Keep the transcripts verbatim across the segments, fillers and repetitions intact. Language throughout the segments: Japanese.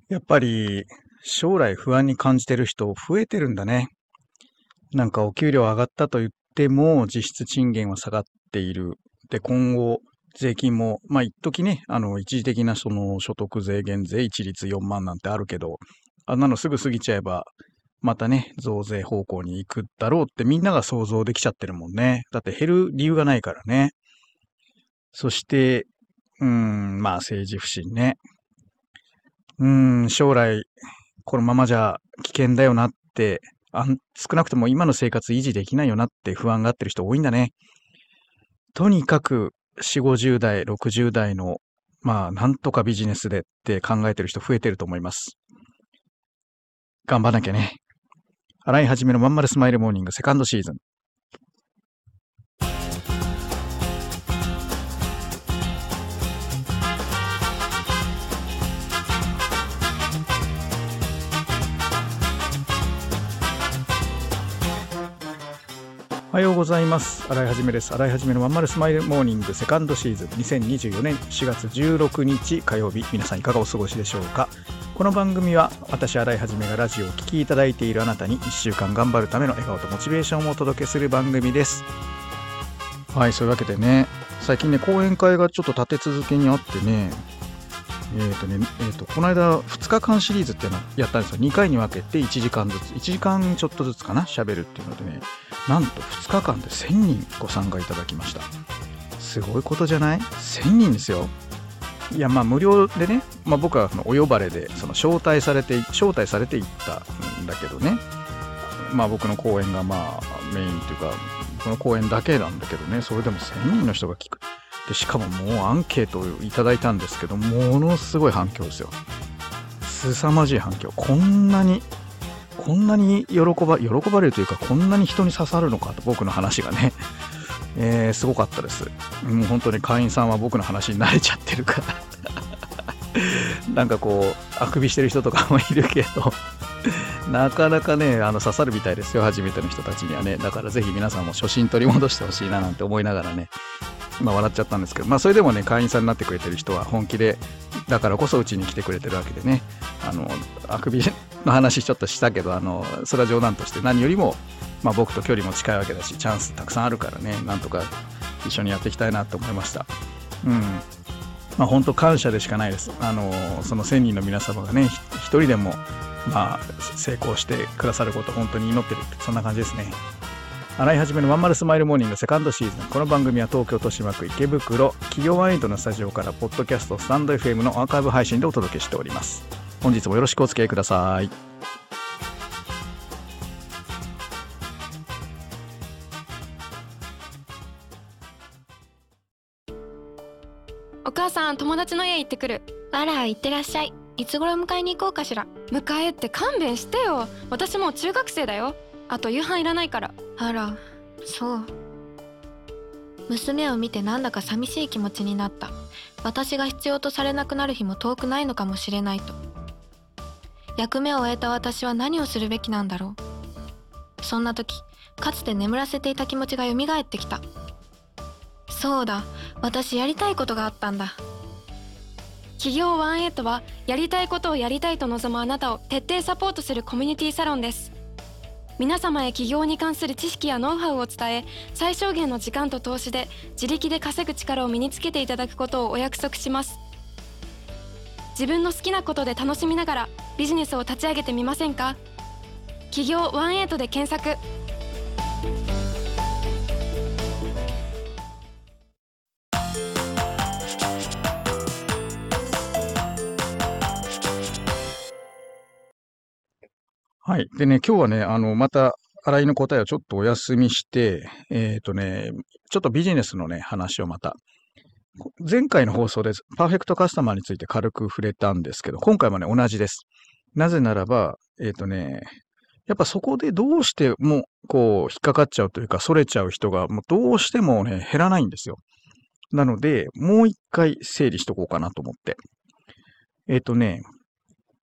やっぱり将来不安に感じてる人増えてるんだね。なんかお給料上がったと言っても実質賃金は下がっている。で、今後税金も、まあ一時ね、あの一時的なその所得税減税一律よんまんなんてあるけど、あんなのすぐ過ぎちゃえば、またね、増税方向に行くだろうってみんなが想像できちゃってるもんね。だって減る理由がないからね。そして、うーん、まあ政治不信ね。うーん、将来このままじゃ危険だよなって、あん少なくとも今の生活維持できないよなって不安がってる人多いんだね。とにかくよんじゅう、ごじゅう代、ろくじゅう代の、まあ、なんとかビジネスでって考えてる人増えてると思います。頑張んなきゃね。洗い始めのまんまるスマイルモーニングセカンドシーズン。おはようございます。洗い始めです。洗い始めのまんまるスマイルモーニングセカンドシーズンにせんにじゅうよねんしがつじゅうろくにち火曜日、皆さんいかがお過ごしでしょうか。この番組は私洗い始めがラジオをお聞きいただいているあなたにいっしゅうかん頑張るための笑顔とモチベーションをお届けする番組です。はい、そういうわけでね、最近ね講演会がちょっと立て続けにあってね、えーとね、えーと、この間ふつかかんシリーズっていうのをやったんですよ。にかいに分けていちじかんずつ、いちじかんちょっとずつかな、喋るっていうのでね、なんとふつかかんでせんにんご参加いただきました。すごいことじゃない？ せん 人ですよ。いや、まあ無料でね、まあ僕はそのお呼ばれで、その招待されて、招待されていったんだけどね、まあ僕の講演がまあメインっていうか、この講演だけなんだけどね、それでもせんにんの人が聞く。でしかももうアンケートをいただいたんですけど、ものすごい反響ですよ。凄まじい反響。こんなにこんなに喜ば喜ばれるというか、こんなに人に刺さるのかと、僕の話がね、えー、すごかったです。もう本当に会員さんは僕の話に慣れちゃってるからなんかこうあくびしてる人とかもいるけどなかなかね、あの刺さるみたいですよ、初めての人たちにはね。だからぜひ皆さんも初心取り戻してほしいななんて思いながらね、今笑っちゃったんですけど、まあそれでもね、会員さんになってくれてる人は本気で、だからこそうちに来てくれてるわけでね、あのあくびの話ちょっとしたけど、あのそれは冗談として、何よりも、まあ、僕と距離も近いわけだし、チャンスたくさんあるからね、なんとか一緒にやっていきたいなと思いました。うん、まあ本当感謝でしかないです。あのそのせんにんの皆様がね、一人でもまあ成功してくださることを本当に祈ってるって、そんな感じですね。洗い始めのまんまるスマイルモーニングセカンドシーズン。この番組は東京豊島区池袋企業ワイドのスタジオからポッドキャストスタンド エフエム のアーカイブ配信でお届けしております。本日もよろしくお付き合いください。 お母さん、友達の家行ってくる。 あら、行ってらっしゃい。いつ頃迎えに行こうかしら。 迎えって勘弁してよ。私もう中学生だよ。あと夕飯いらないから。 あら、そう。娘を見てなんだか寂しい気持ちになった。私が必要とされなくなる日も遠くないのかもしれないと。役目を終えた私は何をするべきなんだろう。そんな時、かつて眠らせていた気持ちが蘇ってきた。そうだ、私やりたいことがあったんだ。 企業ワンエイトはやりたいことをやりたいと望むあなたを徹底サポートするコミュニティサロンです。皆様へ起業に関する知識やノウハウを伝え、最小限の時間と投資で自力で稼ぐ力を身につけていただくことをお約束します。自分の好きなことで楽しみながらビジネスを立ち上げてみませんか。起業ワンエイトで検索。 はい。でね、今日はね、あの、また、洗いの答えをちょっとお休みして、えっとね、ちょっとビジネスのね、話をまた、前回の放送でパーフェクトカスタマーについて軽く触れたんですけど、今回もね、同じです。なぜならば、えっとね、やっぱそこでどうしても、こう、引っかかっちゃうというか、それちゃう人が、もうどうしてもね、減らないんですよ。なので、もう一回整理しとこうかなと思って。えっとね、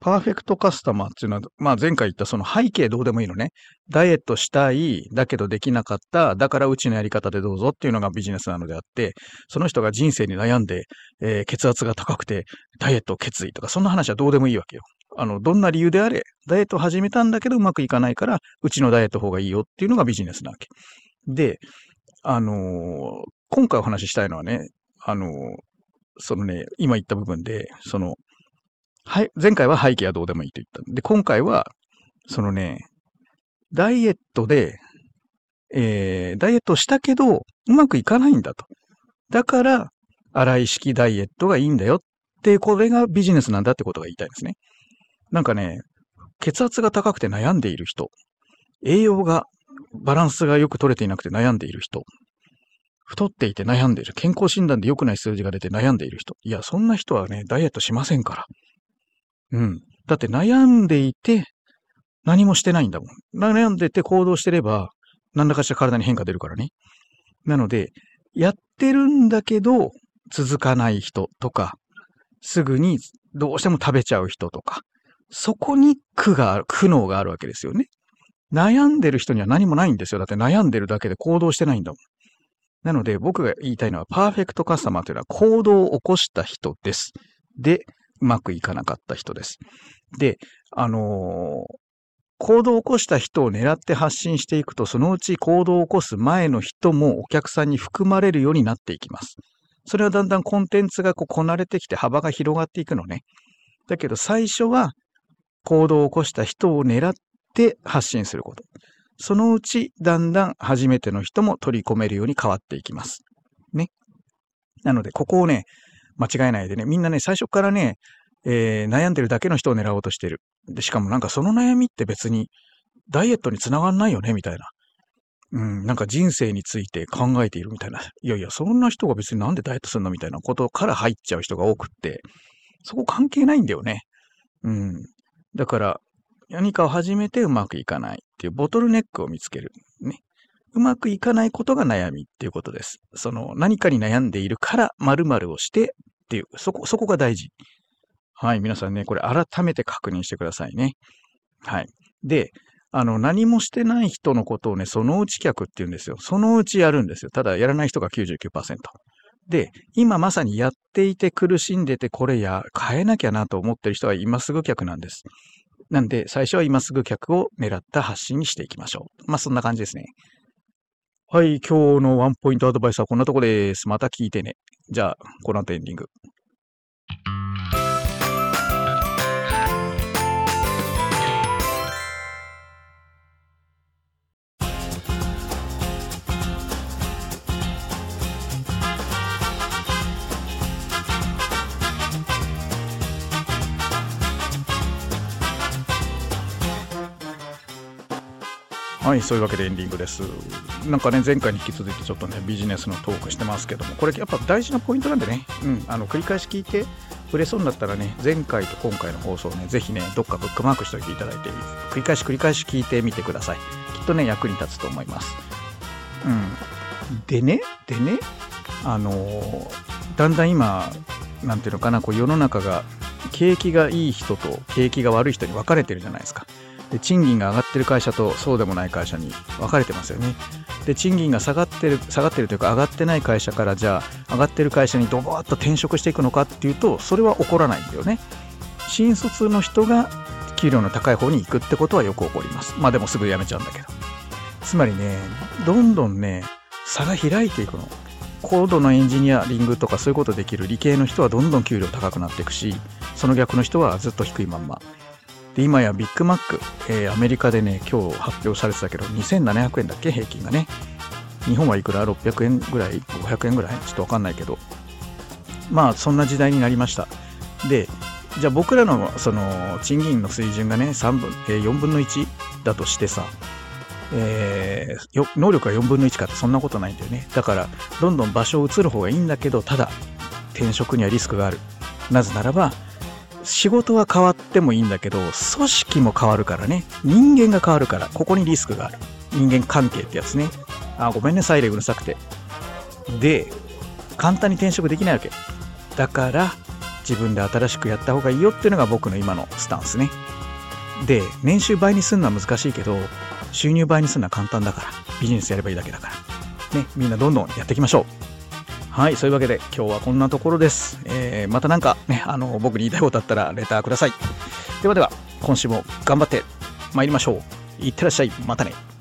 パーフェクトカスタマーっていうのは、まあ前回言ったその背景どうでもいいのね。ダイエットしたい、だけどできなかった、だからうちのやり方でどうぞっていうのがビジネスなのであって、その人が人生に悩んで、えー血圧が高くて、ダイエットを決意とか、そんな話はどうでもいいわけよ。あの、どんな理由であれ、ダイエットを始めたんだけどうまくいかないから、うちのダイエット方がいいよっていうのがビジネスなわけ。で、あのー今回お話ししたいのはね、あのーそのね、今言った部分で、その、はい、前回は背景はどうでもいいと言った。で、今回は、そのね、ダイエットで、えーダイエットしたけど、うまくいかないんだと。だから、粗い式ダイエットがいいんだよって、これがビジネスなんだってことが言いたいんですね。なんかね、血圧が高くて悩んでいる人、栄養が、バランスがよく取れていなくて悩んでいる人、太っていて悩んでいる、健康診断で良くない数字が出て悩んでいる人。いや、そんな人はね、ダイエットしませんから。うん。だって悩んでいて、何もしてないんだもん。悩んでて行動してれば、何らかしら体に変化出るからね。なので、やってるんだけど、続かない人とか、すぐにどうしても食べちゃう人とか、そこに苦がある、苦悩があるわけですよね。悩んでる人には何もないんですよ。だって悩んでるだけで行動してないんだもん。なので、僕が言いたいのは、パーフェクトカスタマーというのは行動を起こした人です。で、うまくいかなかった人です。で、あのー行動を起こした人を狙って発信していくと、そのうち行動を起こす前の人もお客さんに含まれるようになっていきます。それはだんだんコンテンツがこうこなれてきて幅が広がっていくのね。だけど最初は行動を起こした人を狙って発信すること。そのうちだんだん初めての人も取り込めるように変わっていきます。ね。なのでここをね、間違えないでね、みんなね、最初からね、えー悩んでるだけの人を狙おうとしてる。で、しかもなんかその悩みって別にダイエットにつながんないよね、みたいな。うん、なんか人生について考えているみたいな。いやいや、そんな人が別になんでダイエットするのみたいなことから入っちゃう人が多くって、そこ関係ないんだよね。うん。だから、何かを始めてうまくいかないっていうボトルネックを見つける。ね。うまくいかないことが悩みっていうことです。その何かに悩んでいるから〇〇をしてっていう、そこ、そこが大事。はい、皆さんね、これ改めて確認してくださいね。はい。で、あの、何もしてない人のことをね、そのうち客って言うんですよ。そのうちやるんですよ。ただ、やらない人が きゅうじゅうきゅうパーセント。で、今まさにやっていて苦しんでて、これや、変えなきゃなと思ってる人は今すぐ客なんです。なんで、最初は今すぐ客を狙った発信にしていきましょう。まあ、そんな感じですね。はい、今日のワンポイントアドバイスはこんなとこです。また聞いてね。じゃあ、この後エンディング。はい、そういうわけでエンディングです。なんかね、前回に引き続いてちょっとね、ビジネスのトークしてますけども、これやっぱ大事なポイントなんでね、うん、あの、繰り返し聞いて、売れそうになったらね、前回と今回の放送をね、ぜひね、どっかブックマークしておいていただいて、繰り返し繰り返し聞いてみてください。きっとね、役に立つと思います。うん。でね、でね、あのーだんだん今、なんていうのかな、こう世の中が、景気がいい人と景気が悪い人に分かれてるじゃないですか。で、賃金が上がってる会社とそうでもない会社に分かれてますよね。で、賃金が下がってる、下がってるというか上がってない会社からじゃあ上がってる会社にドバーッと転職していくのかっていうと、それは起こらないんだよね。新卒の人が給料の高い方に行くってことはよく起こります。まあでもすぐ辞めちゃうんだけど。つまりね、どんどんね、差が開いていくの。高度のエンジニアリングとかそういうことできる理系の人はどんどん給料高くなっていくし、その逆の人はずっと低いまんま。で、今やビッグマック、えーアメリカでね、今日発表されてたけど、にせんななひゃくえんだっけ、平均がね。日本はいくら ?ろっぴゃくえんぐらい ?ごひゃくえんぐらいちょっとわかんないけど。まあ、そんな時代になりました。で、じゃあ僕らのその賃金の水準がね、さんぶん、えーよんぶんのいちだとしてさ、えーよ能力がよんぶんのいちかってそんなことないんだよね。だから、どんどん場所を移る方がいいんだけど、ただ、転職にはリスクがある。なぜならば、仕事は変わってもいいんだけど、組織も変わるからね。人間が変わるから、ここにリスクがある。人間関係ってやつね。あ、ごめんね、サイレンうるさくて。で、簡単に転職できないわけ。だから、 自分で新しくやった方がいいよっていうのが僕の今のスタンスね。で、年収倍にするのは難しいけど、収入倍にするのは簡単だから、ビジネスやればいいだけだから。ね、みんなどんどんやっていきましょう。はい、そういうわけで今日はこんなところです。えー、またなんかね、あの、僕に言いたいことあったらレターください。ではでは、今週も頑張って参りましょう。いってらっしゃい。またね。